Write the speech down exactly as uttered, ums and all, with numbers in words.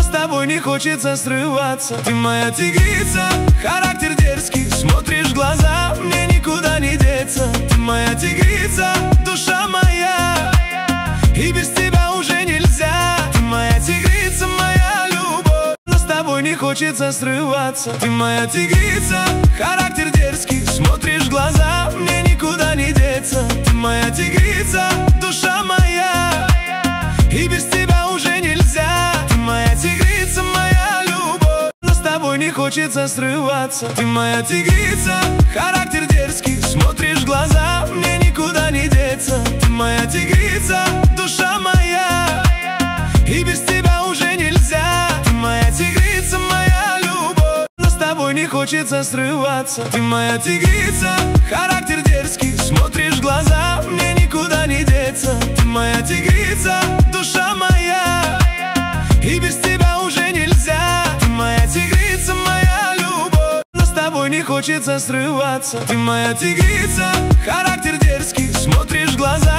с тобой не хочется срываться. Ты моя тигрица, характер дерзкий, смотришь в глаза, мне никуда не деться. Ты моя тигрица, душа моя, и без тебя уже нельзя. Ты моя тигрица, моя любовь, но с тобой не хочется срываться. Ты моя тигрица, характер дерзкий, смотришь в глаза, мне никуда не деться. Ты моя тигрица, душа моя, и без тебя уже нельзя. Ты моя тигрица, моя любовь, но с тобой не хочется срываться. Ты моя тигрица, характер дерзкий, смотришь в глаза, мне никуда не деться. Ты моя тигрица, душа моя, и без тебя уже нельзя. Ты моя тигрица, моя любовь, но с тобой не хочется срываться. Ты моя тигрица, характер дерзкий, смотришь в глаза, мне никуда не деться. Ты моя тигрица, душа моя, и без тебя уже нельзя. Ты моя тигрица, моя любовь, но с тобой не хочется срываться. Ты моя тигрица, характер дерзкий, смотришь в глаза,